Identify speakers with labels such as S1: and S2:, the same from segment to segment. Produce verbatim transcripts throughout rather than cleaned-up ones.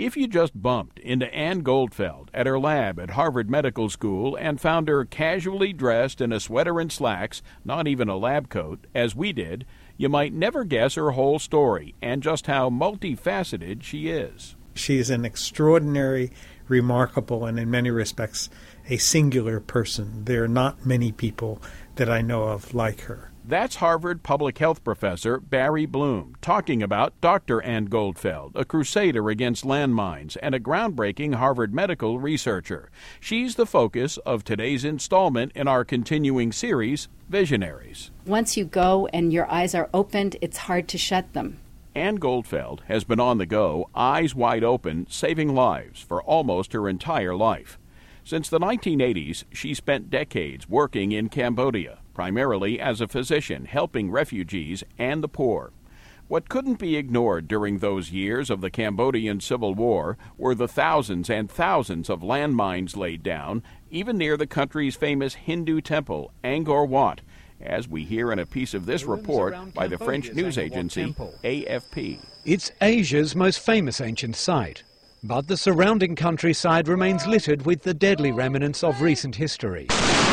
S1: If you just bumped into Ann Goldfeld at her lab at Harvard Medical School and found her casually dressed in a sweater and slacks, not even a lab coat, as we did, you might never guess her whole story and just how multifaceted she is.
S2: She is an extraordinary, remarkable, and in many respects, a singular person. There are not many people that I know of like her.
S1: That's Harvard public health professor Barry Bloom talking about Doctor Ann Goldfeld, a crusader against landmines and a groundbreaking Harvard medical researcher. She's the focus of today's installment in our continuing series, Visionaries.
S3: Once you go and your eyes are opened, it's hard to shut them.
S1: Ann Goldfeld has been on the go, eyes wide open, saving lives for almost her entire life. Since the nineteen eighties, she spent decades working in Cambodia, primarily as a physician helping refugees and the poor. What couldn't be ignored during those years of the Cambodian Civil War were the thousands and thousands of landmines laid down, even near the country's famous Hindu temple, Angkor Wat, as we hear in a piece of this report by the French news agency A F P.
S4: It's Asia's most famous ancient site, but the surrounding countryside remains littered with the deadly remnants of recent history.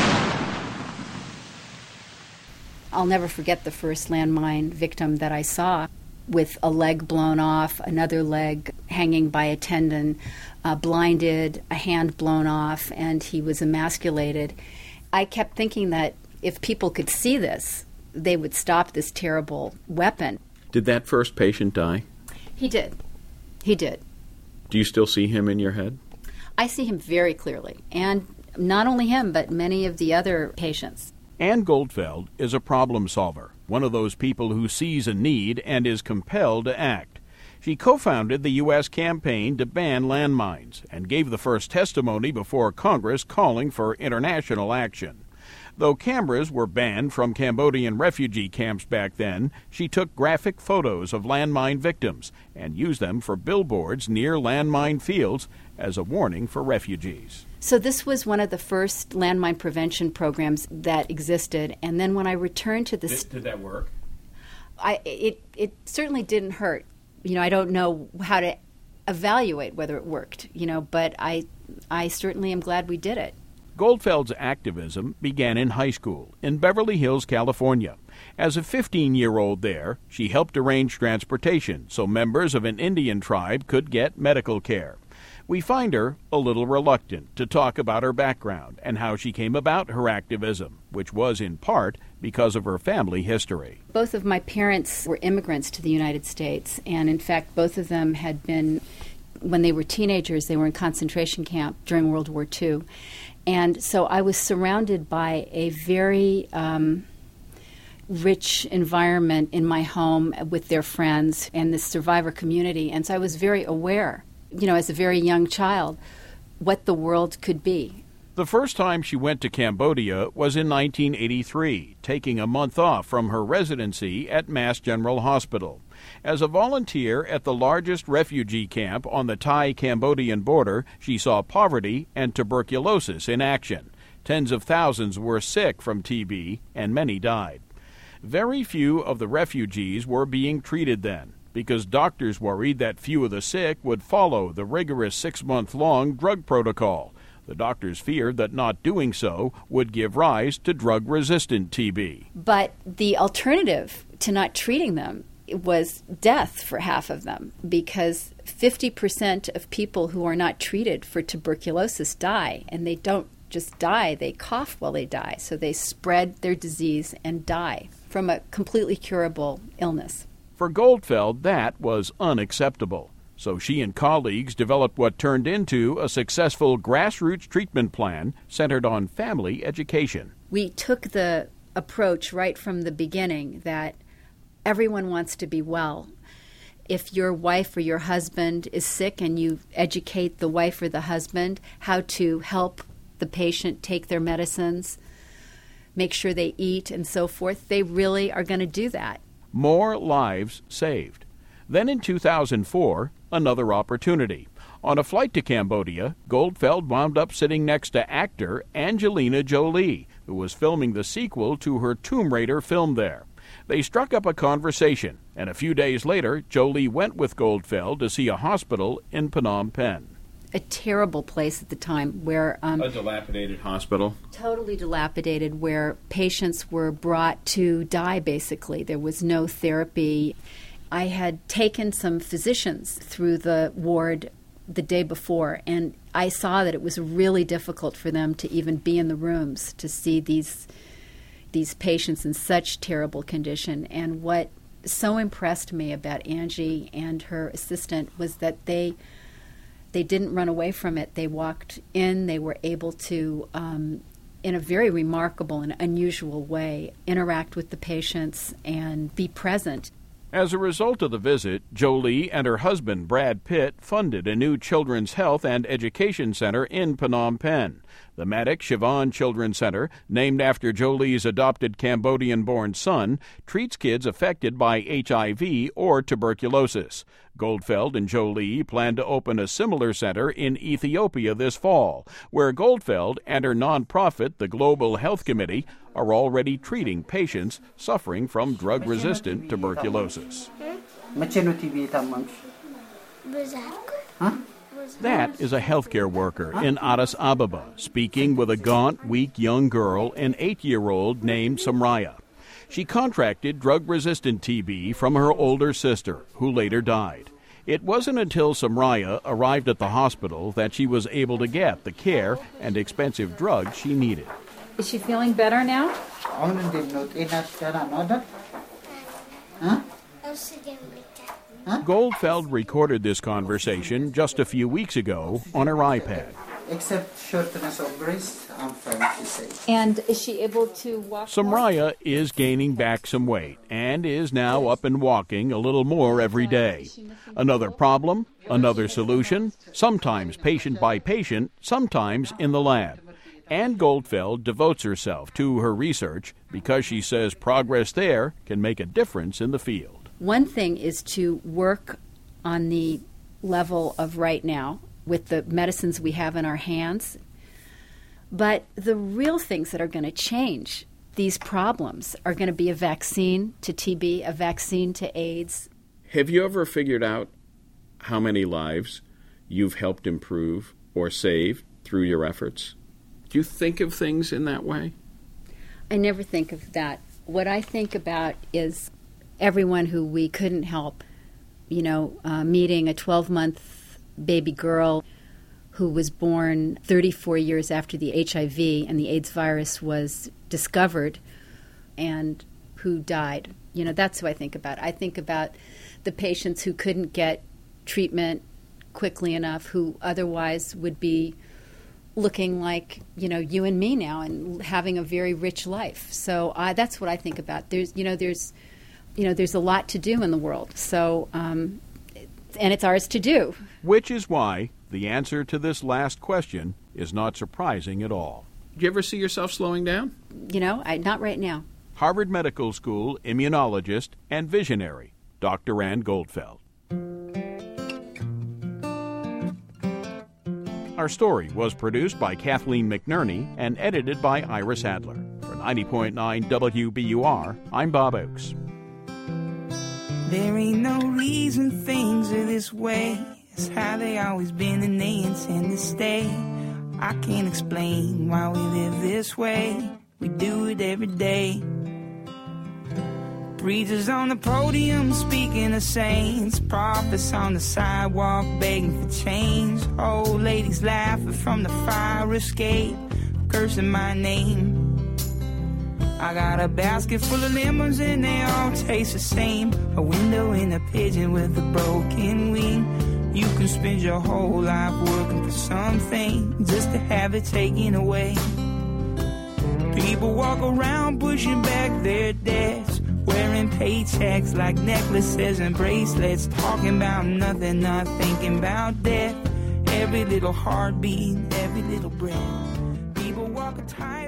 S3: I'll never forget the first landmine victim that I saw, with a leg blown off, another leg hanging by a tendon, uh, blinded, a hand blown off, and he was emasculated. I kept thinking that if people could see this, they would stop this terrible weapon.
S1: Did that first patient die?
S3: He did. He did.
S1: Do you still see him in your head?
S3: I see him very clearly, and not only him, but many of the other patients.
S1: Ann Goldfeld is a problem solver, one of those people who sees a need and is compelled to act. She co-founded the U S campaign to ban landmines and gave the first testimony before Congress calling for international action. Though cameras were banned from Cambodian refugee camps back then, she took graphic photos of landmine victims and used them for billboards near landmine fields as a warning for refugees.
S3: So this was one of the first landmine prevention programs that existed, and then when I returned to the...
S1: Did, did that work?
S3: I, it, it certainly didn't hurt. You know, I don't know how to evaluate whether it worked, you know, but I, I certainly am glad we did it.
S1: Goldfeld's activism began in high school in Beverly Hills, California. As a fifteen-year-old there, she helped arrange transportation so members of an Indian tribe could get medical care. We find her a little reluctant to talk about her background and how she came about her activism, which was in part because of her family history.
S3: Both of my parents were immigrants to the United States, and in fact, both of them had been, when they were teenagers, they were in concentration camp during World War Two. And so I was surrounded by a very um, rich environment in my home with their friends and the survivor community. And so I was very aware, you know, as a very young child, what the world could be.
S1: The first time she went to Cambodia was in nineteen eighty-three, taking a month off from her residency at Mass General Hospital. As a volunteer at the largest refugee camp on the Thai-Cambodian border, she saw poverty and tuberculosis in action. Tens of thousands were sick from T B, and many died. Very few of the refugees were being treated then, because doctors worried that few of the sick would follow the rigorous six-month-long drug protocol. The doctors feared that not doing so would give rise to drug-resistant T B.
S3: But the alternative to not treating them was death for half of them, because fifty percent of people who are not treated for tuberculosis die, and they don't just die, they cough while they die. So they spread their disease and die from a completely curable illness.
S1: For Goldfeld, that was unacceptable. So she and colleagues developed what turned into a successful grassroots treatment plan centered on family education.
S3: We took the approach right from the beginning that everyone wants to be well. If your wife or your husband is sick and you educate the wife or the husband how to help the patient take their medicines, make sure they eat and so forth, they really are going to do that.
S1: More lives saved. Then in two thousand four, another opportunity. On a flight to Cambodia, Goldfeld wound up sitting next to actor Angelina Jolie, who was filming the sequel to her Tomb Raider film there. They struck up a conversation And a few days later, Jolie went with Goldfeld to see a hospital in Phnom Penh.
S3: A terrible place at the time where... Um,
S1: a dilapidated hospital?
S3: Totally dilapidated, where patients were brought to die, basically. There was no therapy. I had taken some physicians through the ward the day before, and I saw that it was really difficult for them to even be in the rooms to see these these patients in such terrible condition. And what so impressed me about Angie and her assistant was that they they didn't run away from it. They walked in. They were able to, um, in a very remarkable and unusual way, interact with the patients and be present.
S1: As a result of the visit, Jolie and her husband, Brad Pitt, funded a new children's health and education center in Phnom Penh. The Matic Sivan Children's Center, named after Jolie's adopted Cambodian-born son, treats kids affected by H I V or tuberculosis. Goldfeld and Jolie plan to open a similar center in Ethiopia this fall, where Goldfeld and her nonprofit, the Global Health Committee, are already treating patients suffering from drug-resistant tuberculosis. That is a healthcare worker in Addis Ababa speaking with a gaunt, weak young girl, an eight-year-old named Samraya. She contracted drug-resistant T B from her older sister, who later died. It wasn't until Samraya arrived at the hospital that she was able to get the care and expensive drugs she needed.
S3: Is she feeling better now?
S1: Huh? Goldfeld recorded this conversation just a few weeks ago on her iPad.
S5: Except shortness of breath, I'm fine, she says.
S3: And is she able to walk?
S1: Samraya is gaining back some weight and is now up and walking a little more every day. Another problem, another solution, sometimes patient by patient, sometimes in the lab. Ann Goldfeld devotes herself to her research because she says progress there can make a difference in the field.
S3: One thing is to work on the level of right now with the medicines we have in our hands. But the real things that are going to change these problems are going to be a vaccine to T B, a vaccine to AIDS.
S1: Have you ever figured out how many lives you've helped improve or save through your efforts? Do you think of things in that way?
S3: I never think of that. What I think about is everyone who we couldn't help, you know, uh, meeting a twelve-month baby girl who was born thirty-four years after the H I V and the AIDS virus was discovered and who died. You know, that's who I think about. I think about the patients who couldn't get treatment quickly enough, who otherwise would be looking like, you know, you and me now and having a very rich life. So uh, that's what I think about. There's, you know, there's, you know, there's a lot to do in the world. So, um, and it's ours to do.
S1: Which is why the answer to this last question is not surprising at all. Do you ever see yourself slowing down?
S3: You know, I, not right now.
S1: Harvard Medical School immunologist and visionary, Doctor Ann Goldfeld. Our story was produced by Kathleen McNerney and edited by Iris Adler. For ninety point nine W B U R, I'm Bob Oakes.
S6: There ain't no reason things are this way. It's how they always been and they intend to stay. I can't explain why we live this way. We do it every day. Preachers on the podium speaking of saints, prophets on the sidewalk begging for change, old ladies laughing from the fire escape, cursing my name. I got a basket full of lemons and they all taste the same, a window and a pigeon with a broken wing. You can spend your whole life working for something just to have it taken away. People walk around pushing back their debts, wearing paychecks like necklaces and bracelets, talking about nothing, not thinking about death. Every little heartbeat, every little breath. People walk a tight